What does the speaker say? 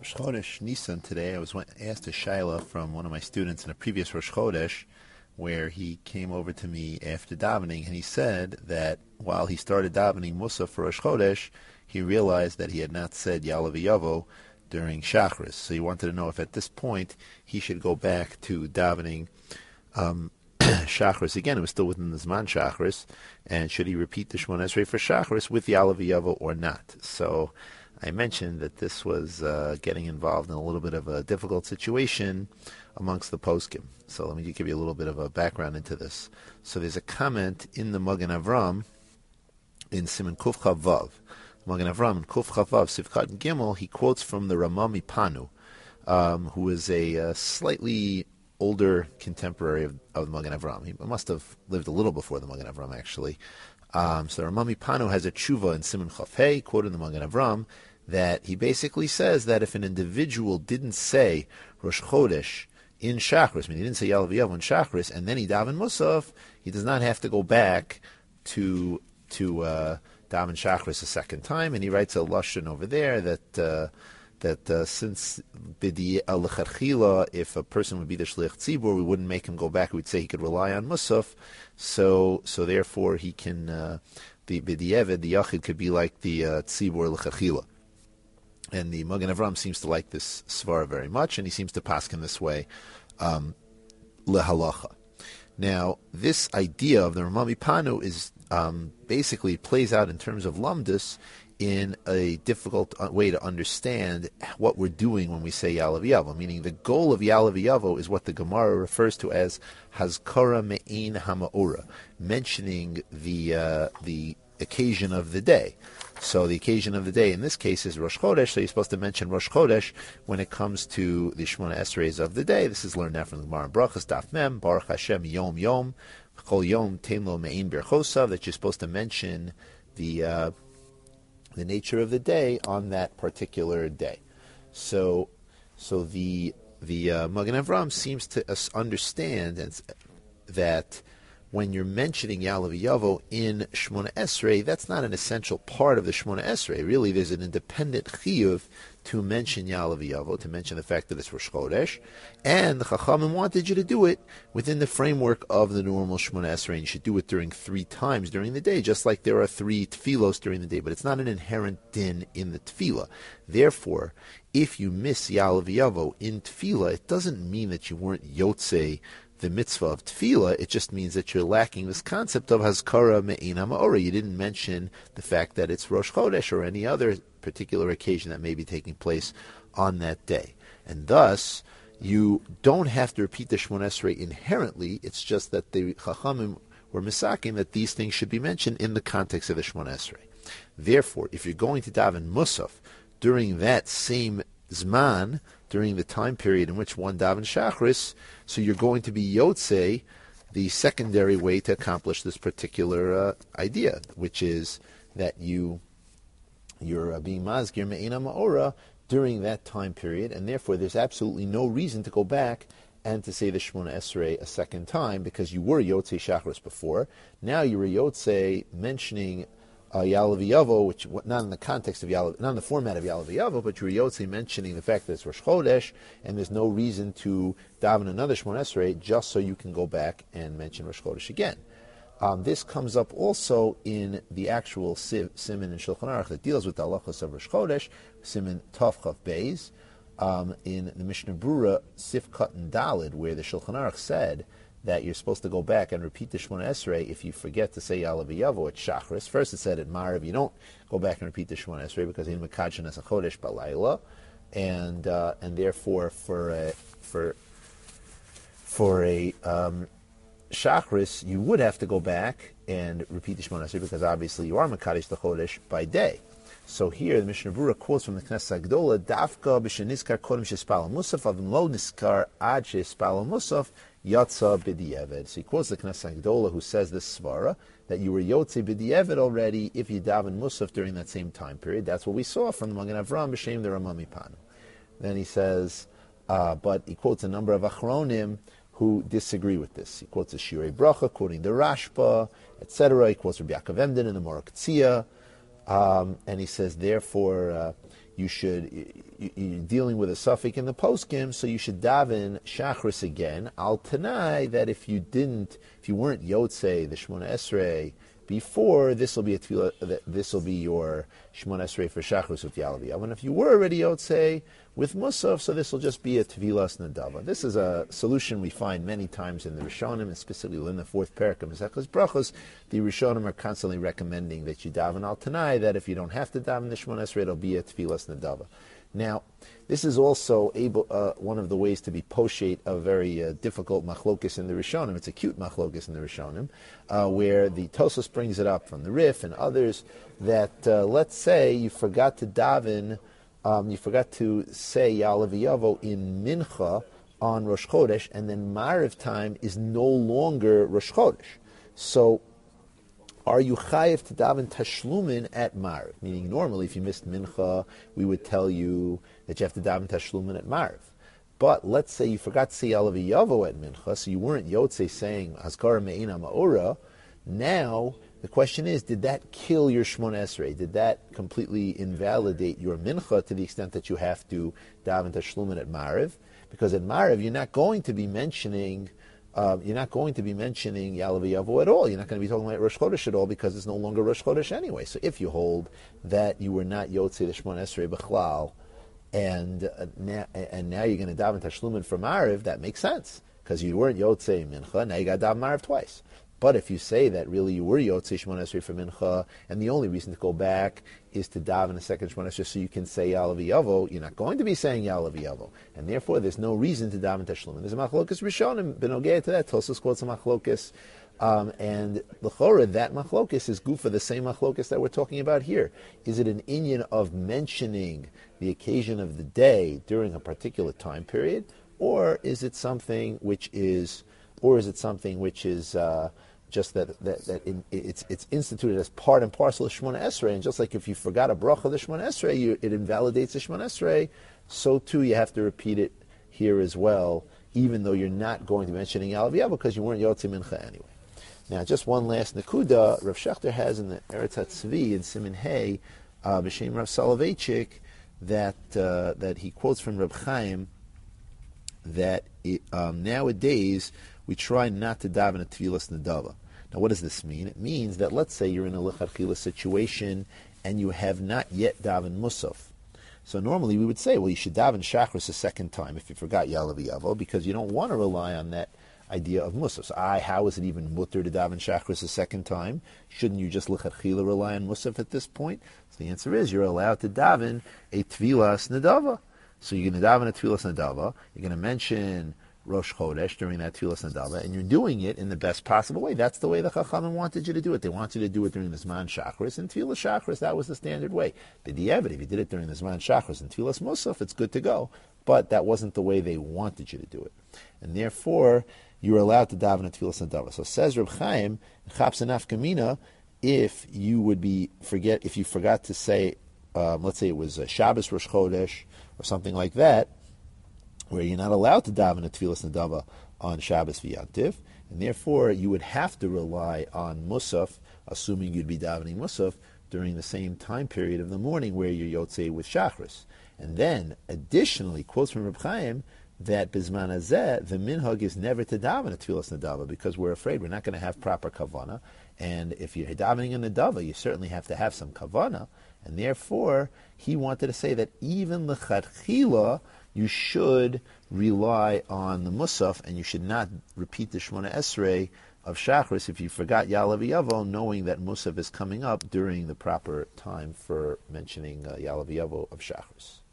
Rosh Chodesh Nisan today. I was asked a shaila from one of my students in a previous Rosh Chodesh, where he came over to me after davening, and he said that while he started davening Musaf for Rosh Chodesh, he realized that he had not said Ya'aleh V'yavo during Shachris. So he wanted to know if at this point he should go back to davening Shachris again. It was still within the Zman Shachris, and should he repeat the Shemona Esrei for Shachris with Ya'aleh V'yavo or not? So I mentioned that this was getting involved in a little bit of a difficult situation amongst the poskim. So let me give you a little bit of a background into this. So there's a comment in the Magen Avram in Siman Kuf Chav Vav. Magen Avram in Kuf Chav Vav, Sivkat and Gimel, he quotes from the Ramah Mipanu, who is a slightly older contemporary of the Magen Avram. He must have lived a little before the Magen Avram, actually. So Ramah Mipanu has a tshuva in Siman Chaf Hey, quoted in the Magen Avram, that he basically says that if an individual didn't say Rosh Chodesh in Shachris, I mean, he didn't say Ya'aleh V'yavo in Shachris, and then he daven Musaf, he does not have to go back to daven Shachris a second time, and he writes a lashon over there that since b'di al-lechatchila, if a person would be the shliach tzibur, we wouldn't make him go back. We'd say he could rely on Musaf, so therefore he can the b'di'evid, the yachid could be like the tzibur lechatchila. And the Magen Avram seems to like this svara very much, and he seems to paskin this way lehalacha. Now, this idea of the Ramah Mipanu is basically plays out in terms of lamdus in a difficult way to understand what we're doing when we say Ya'aleh V'yavo. Meaning, the goal of Ya'aleh V'yavo is what the Gemara refers to as Hazkara Me'in Hama'ora, mentioning the occasion of the day. So the occasion of the day in this case is Rosh Chodesh, so you're supposed to mention Rosh Chodesh when it comes to the Shemona Esreis of the day. This is learned out from the Gemara in Brachas, Daf Mem, Baruch Hashem Yom Yom, Chol Yom Tein Lo Me'in Berchosa, that you're supposed to mention the nature of the day on that particular day. So the Magen Avram seems to understand that when you're mentioning Ya'aleh V'yavo in Shemona Esrei, that's not an essential part of the Shemona Esrei. Really, there's an independent chiyuv to mention Ya'aleh V'yavo, to mention the fact that it's Rosh Chodesh, and the Chachamim wanted you to do it within the framework of the normal Shemona Esrei, and you should do it during 3 times during the day, just like there are 3 tefillos during the day, but it's not an inherent din in the tefillah. Therefore, if you miss Ya'aleh V'yavo in tefillah, it doesn't mean that you weren't yotzei the mitzvah of tefillah. It just means that you're lacking this concept of hazkara me'in ha'ma'ora. You didn't mention the fact that it's Rosh Chodesh or any other particular occasion that may be taking place on that day. And thus, you don't have to repeat the Shemona Esrei inherently. It's just that the Chachamim were misaking that these things should be mentioned in the context of the Shemona Esrei. Therefore, if you're going to daven Musaf during that same Zman, during the time period in which one daven Shachris, so you're going to be Yotzei, the secondary way to accomplish this particular idea, which is that you're being Mazgir Me'ina Ma'ora during that time period, and therefore there's absolutely no reason to go back and to say the Shemona Esrei a second time, because you were Yotzei Shachris before. Now you were Yotzei mentioning Ya'aleh V'yavo, which not in the context of Ya'aleh, not in the format of Ya'aleh V'yavo, but you're Yotzei mentioning the fact that it's Rosh Chodesh, and there's no reason to daven another Shemona Esrei just so you can go back and mention Rosh Chodesh again. This comes up also in the actual Siman in Shulchan Aruch that deals with the halachos of Rosh Chodesh, Siman Tov Chaf Beis, in the Mishnah Brura Sif Katan and Dalid, where the Shulchan Aruch said that you're supposed to go back and repeat the Shemona Esrei if you forget to say Ya'aleh V'yavo at Shachris. First it said at Marav you don't go back and repeat the Shemona Esrei because in Mekadshin as a Chodesh Balayla, and therefore for a Shachris you would have to go back and repeat the Shemona Esrei because obviously you are Mekadesh the Chodesh by day. So here the Mishnah Brura quotes from the Knesset Agdola, Dafka b'sheniskar kodem shespal musaf avim lo niskar ad shespal musaf yatsa b'di'eved. So he quotes the Knesset Agdola who says this svara, that you were yotze b'di'eved already if you daven musaf during that same time period. That's what we saw from the Magen Avram b'shem the Ramah Mipanu. Then he says, but he quotes a number of Achronim who disagree with this. He quotes the Shirei Bracha, quoting the Rashba, etc. He quotes Rabbi Yaakov Emden in the Morah Ktsiya. And he says, therefore, you're dealing with a suffix in the poskim, so you should daven Shachris again. Al Tanai, that if you weren't Yotzei, the Shmona Esrei, before, this will be a tefillah, this will be your Shmona Esrei for Shachris with Yalav. And if you were already Yotzei with Musaf, so this will just be a Tevilas Nadava. This is a solution we find many times in the Rishonim, and specifically in the fourth parak of Mesechus Brachos. The Rishonim are constantly recommending that you daven al Tanai, that if you don't have to daven the Shmona Esrei, it'll be a Tevilas Nadava. Now, this is also one of the ways to be poshet a very difficult machlokis in the Rishonim. It's a cute machlokis in the Rishonim, where the Tosfos brings it up from the Rif and others that let's say you forgot to daven, you forgot to say Ya'aleh V'yavo in Mincha on Rosh Chodesh, and then Ma'ariv time is no longer Rosh Chodesh. So, are you chayiv to daven tashlumin at Ma'ariv? Meaning, normally, if you missed Mincha, we would tell you that you have to daven tashlumin at Ma'ariv. But let's say you forgot to say Ya'aleh V'yavo at Mincha, so you weren't Yotzei saying Hazkara Me'ina Ma'ora. Now, the question is, did that kill your Shmona Esrei? Did that completely invalidate your Mincha to the extent that you have to daven tashlumin at Ma'ariv? Because at Ma'ariv, you're not going to be mentioning Ya'aleh V'yavo at all. You're not going to be talking about Rosh Chodesh at all because it's no longer Rosh Chodesh anyway. So if you hold that you were not Yotzei the Shmona Esrei B'chlal, and now you're going to daven Tashlumin for Ma'ariv, that makes sense because you weren't Yotzei Mincha. Now you got to daven Ma'ariv twice. But if you say that really you were Yotzei Shmona Esrei for Mincha, and the only reason to go back is to daven a second Shmona Esrei so you can say Ya'aleh V'yavo, you're not going to be saying Ya'aleh V'yavo, and therefore there's no reason to daven Tashlumin. There's a machlokas Rishonim benogei to that. Tosfos quotes a machlokas, and l'chora that machlokas is gufa the same machlokas that we're talking about here. Is it an inyan of mentioning the occasion of the day during a particular time period, or is it something which is just that it's instituted as part and parcel of Shmona Esrei, and just like if you forgot a bracha of the Shmona Esrei, it invalidates the Shmona Esrei, so too you have to repeat it here as well, even though you're not going to be mentioning Ya'aleh V'yavo because you weren't Yotzei Mincha anyway. Now, just one last Nakuda, Rav Shechter has in the Eretz HaTzvi in Siman Hey, B'Shem Rav Soloveitchik, that he quotes from Reb Chaim that nowadays we try not to daven a Tevilas Nadava. Now, what does this mean? It means that let's say you're in a Lichatchila situation and you have not yet daven Musaf. So normally we would say, well, you should daven Shachris a second time if you forgot Ya'aleh V'yavo, because you don't want to rely on that idea of Musaf. So, how is it even mutter to daven Shachris a second time? Shouldn't you just Lichatchila rely on Musaf at this point? So the answer is you're allowed to daven a Tevilas Nadava. So you're going to daven a Tevilas Nadava, you're going to mention Rosh Chodesh during that Tevilas Nadava, and you're doing it in the best possible way. That's the way the Chachamim wanted you to do it. They wanted you to do it during the Zman Shachris, and Tevilas Shachris, that was the standard way. B'diavad, if you did it during the Zman Shachris and Tevilas Musaf, it's good to go. But that wasn't the way they wanted you to do it. And therefore, you were allowed to daven a Tevilas Nadava. So says Reb Chaim, Chaps and Afkamina, if you forgot to say, let's say it was Shabbos Rosh Chodesh, or something like that, where you're not allowed to daven a Tevilas Nadava on Shabbos v'Yantiv, and therefore you would have to rely on Musaf, assuming you'd be davening Musaf, during the same time period of the morning where you're Yotzei with Shachris. And then, additionally, quotes from Reb Chaim, that Bizman Hazeh, the minhag is never to daven a Tevilas Nadava, because we're afraid we're not going to have proper kavana, and if you're davening a Nadava, you certainly have to have some kavana, and therefore, he wanted to say that even l'chadchila, you should rely on the Musaf, and you should not repeat the Shmona Esrei of Shachris if you forgot Ya'aleh V'yavo, knowing that Musaf is coming up during the proper time for mentioning Ya'aleh V'yavo of Shachris.